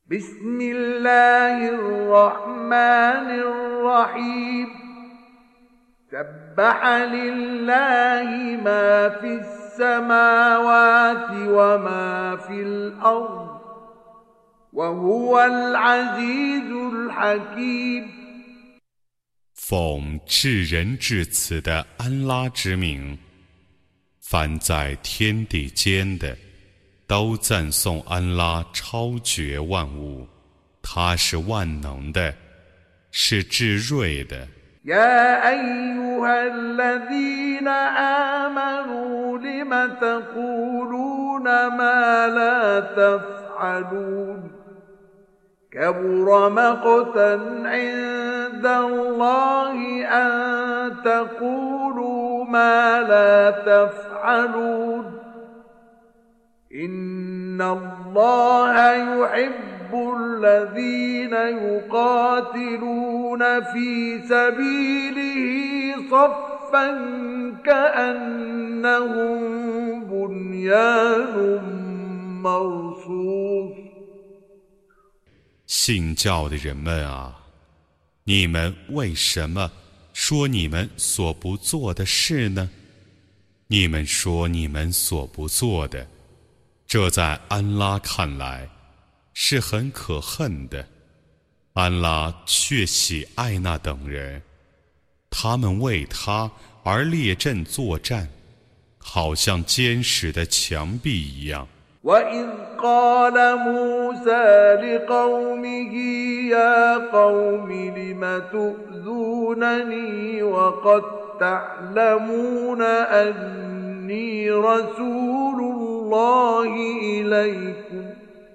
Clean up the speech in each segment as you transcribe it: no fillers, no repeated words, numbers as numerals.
بسم الله الرحمن الرحيم سبح لله ما في السماوات وما في الأرض وهو العزيز الحكيم 奉至仁至慈的安拉之名，凡在天地间的都赞颂安拉超绝万物，他是万能的，是至睿的。 يا أيها الذين آمنوا لم تقولون ما لا تفعلون كبر مقتا عند الله أن تقولوا ما لا تفعلون إن الله يحب الذين يقاتلون في سبيله صفا كأنهم بنيان مرصوص 信教的人们啊，你们为什么说你们所不做的事呢？你们说你们所不做的，这在安拉看来是很可恨的，安拉却喜爱那等人，他们为他而列阵作战，好像坚实的墙壁一样。 وإذ قال موسى لقومه يا قوم لم تؤذونني وقد تعلمون أني رسول الله إليكم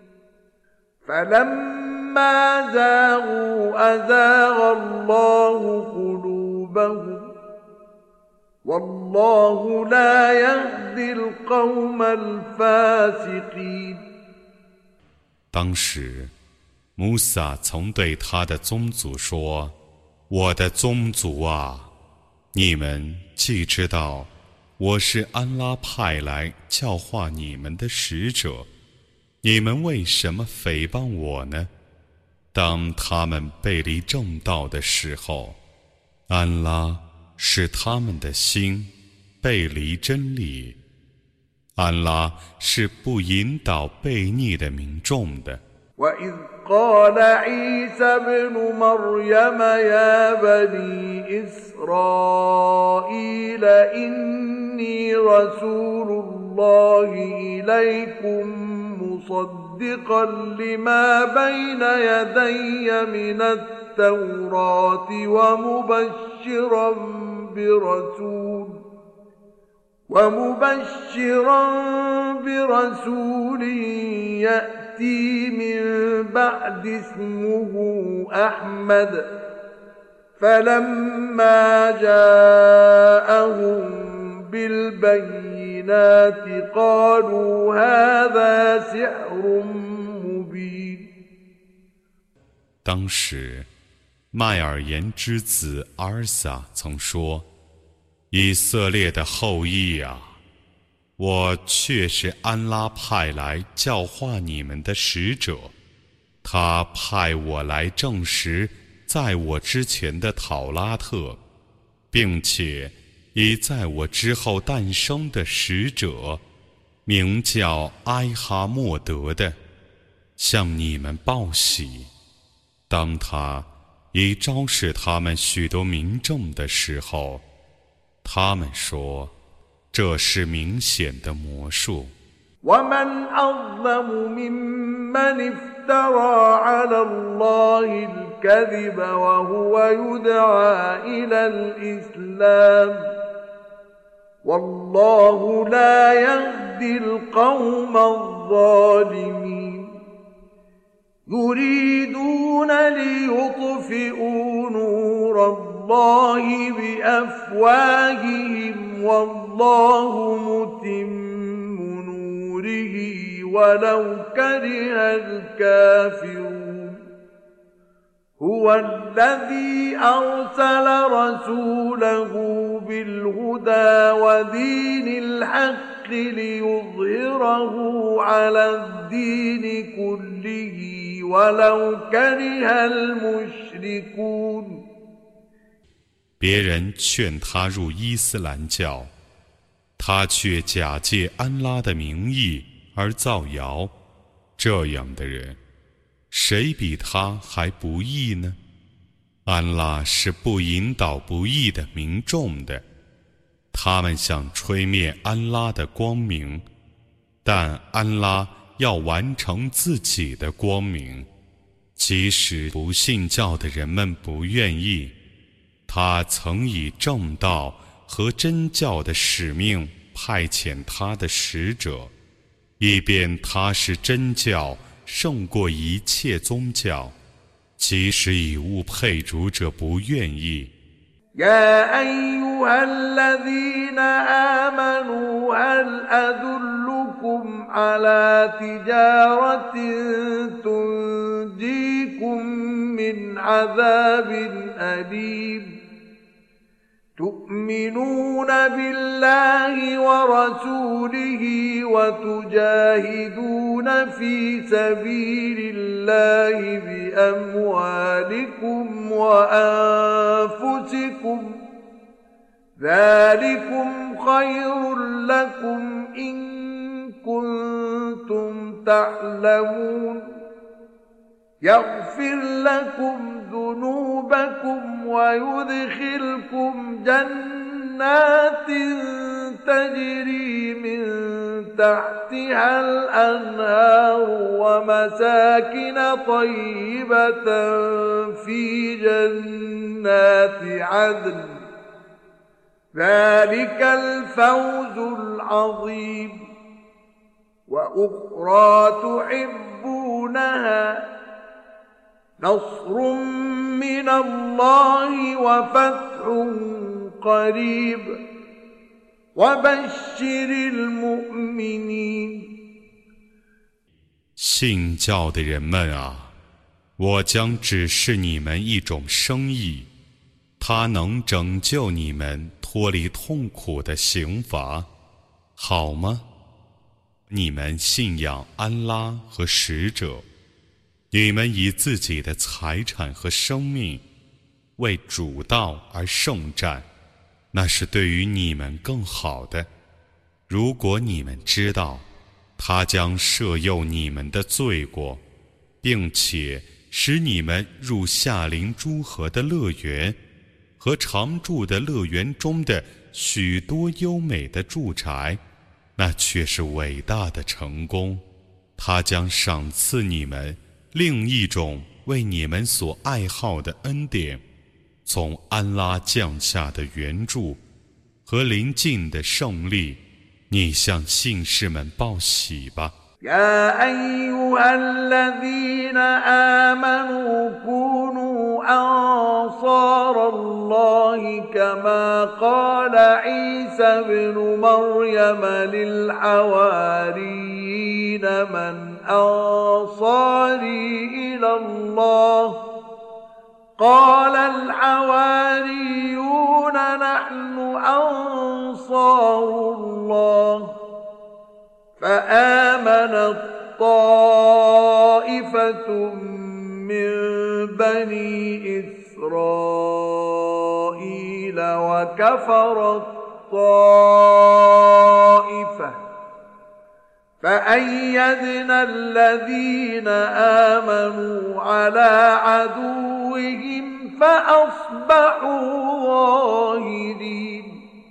فلما زاغوا أزاغ الله قلوبهم والله لا يهدي القوم الفاسقين 当时，穆萨曾对他的宗族说：“我的宗族啊，你们既知道我是安拉派来教化你们的使者，你们为什么诽谤我呢？当他们背离正道的时候，安拉使他们的心背离真理，安拉是不引导悖逆的民众的。” وإذ قال عيسى ابن مريم يا بني إسرائيل إني رسول الله إليكم مصدقا لما بين يدي من التوراة ومبشرا برسول يأتي من بعد اسمه أحمد فلما جاءهم بالبينات قالوا هذا سحر مبين 当时，麦尔言之子阿尔撒曾说：“以色列的后裔啊，我却是安拉派来教化你们的使者，他派我来证实在我之前的讨拉特，并且以在我之后诞生的使者，名叫埃哈默德的，向你们报喜。当他已昭示他们许多民众的时候，他们说这是明显的魔术。 ومن أظلم ممن افترى على الله الكذب وهو يدعى إلى الإسلام والله لا يهدي القوم الظالمين يريدون ليطفئوا نور الله بأفواههم والله متم نوره ولو كره الكافرون هو الذي أرسل رسوله بالهدى ودين الحق ليظهره على الدين كله ولو كره المشركون 别人劝他入伊斯兰教，他却假借安拉的名义而造谣，这样的人，谁比他还不义呢？安拉是不引导不义的民众的，他们想吹灭安拉的光明，但安拉要完成自己的光明，即使不信教的人们不愿意，他曾以正道和真教的使命派遣他的使者，以便他是真教胜过一切宗教，即使以物配主者不愿意。 يا أيها الذين آمنوا هل أدلكم على تجارة تنجيكم من عذاب أليم تؤمنون بالله ورسوله وتجاهدون في سبيل الله بأموالكم وأنفسكم ذلكم خير لكم إن كنتم تعلمون يغفر لكم ذنوبكم ويدخلكم جنات تجري من تحتها الأنهار ومساكن طيبة في جنات عدن ذلك الفوز العظيم وأخرى تحبونها نصر من الله وفتح قريب وبشر المؤمنين 信教的人们啊，我将指示你们一种生意，它能拯救你们脱离痛苦的刑罚，好吗？你们信仰安拉和使者，你们以自己的财产和生命为主道而圣战，那是对于你们更好的。如果你们知道，他将赦宥你们的罪过，并且使你们入夏临诸河的乐园和常住的乐园中的许多优美的住宅，那却是伟大的成功。他将赏赐你们另一种为你们所爱好的恩典，从安拉降下的援助和临近的胜利，你向信士们报喜吧。 يا أيها الذين آمنوا كونوا أنصار الله كما قال عيسى ابن مريم للحواريين من أنصاري إلى الله قال الحواريون نحن أنصار الله فآمنت طائفة من بني إسرائيل وكفرت طائفة فأيدنا الذين آمنوا على عدوهم فأصبحوا ظاهرين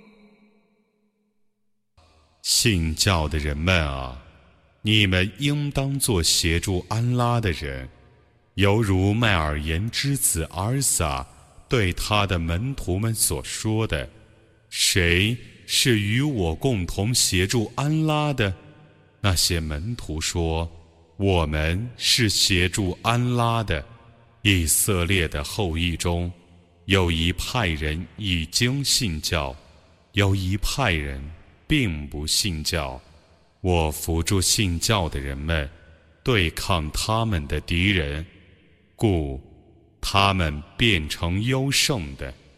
信教的人们啊，你们应当做协助安拉的人，犹如麦尔言之子阿尔撒对他的门徒们所说的：谁是与我共同协助安拉的？那些门徒说：我们是协助安拉的。以色列的后裔中，有一派人已经信教，有一派人并不信教。我扶助信教的人们，对抗他们的敌人，故他们变成优胜的。